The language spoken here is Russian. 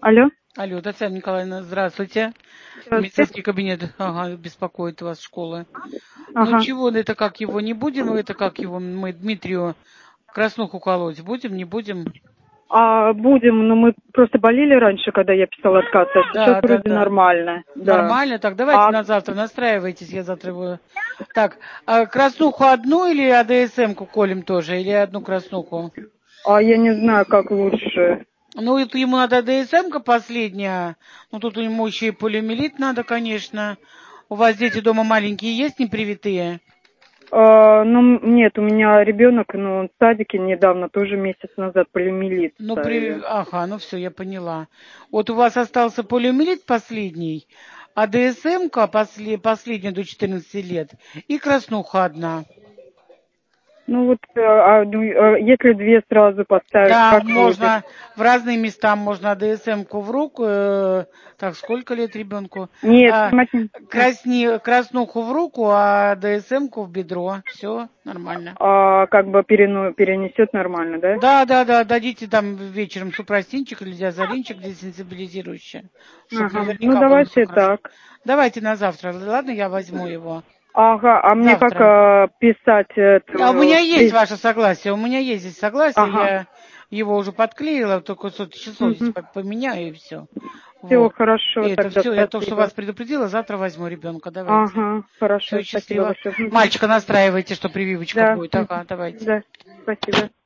Алло, Алло, Татьяна Николаевна, здравствуйте. здравствуйте. Медицинский кабинет, ага, беспокоит вас школы. Ну Ага. чего, это как его не будем, это как его мы Дмитрию краснуху колоть будем, не будем? Будем, но мы просто болели раньше, когда я писала отказ, а сейчас Да, да, вроде да. нормально, да. Нормально, так давайте А, на завтра настраивайтесь, я завтра его... Так, а краснуху одну или АДСМ-ку колем тоже, или одну краснуху? я не знаю, как лучше. Ну, это ему надо АДСМ-ка последняя, ну тут ему еще и полиомиелит надо, конечно. У вас дети дома маленькие есть, непривитые? Нет, у меня ребенок, но он в садике недавно, тоже месяц назад полиомиелит Ну, ставили. ага, ну все, я поняла. Вот у вас остался полиомиелит последний, а ДСМ-ка последняя до 14 лет и краснуха одна. Ну вот, если две сразу поставить, Да, как будет? можно в разные места, можно ДСМ-ку в руку, так, сколько лет ребенку? Нет, А, снимать не... краснуху в руку, а ДСМ-ку в бедро. Все нормально. Как бы перенесет нормально, да? Да, да, да, дадите там вечером супрастинчик или диазолинчик десенсибилизирующее, чтобы Ага, ну наверняка было все давайте хорошо. так. Давайте на завтра, ладно, я возьму его Ага, а мне как завтра. писать А у меня эту... есть ваше согласие, у меня есть здесь согласие, Ага, я его уже подклеила, только сотни часов здесь угу. поменяю и все. Все Вот. И хорошо, это тогда все, я то, что спасибо. вас предупредила, завтра возьму ребенка, давайте. Ага, хорошо, Все, спасибо счастливо. большое. Мгм. Мальчика настраивайте, что прививочка Да, будет. Ага, давайте. да, спасибо.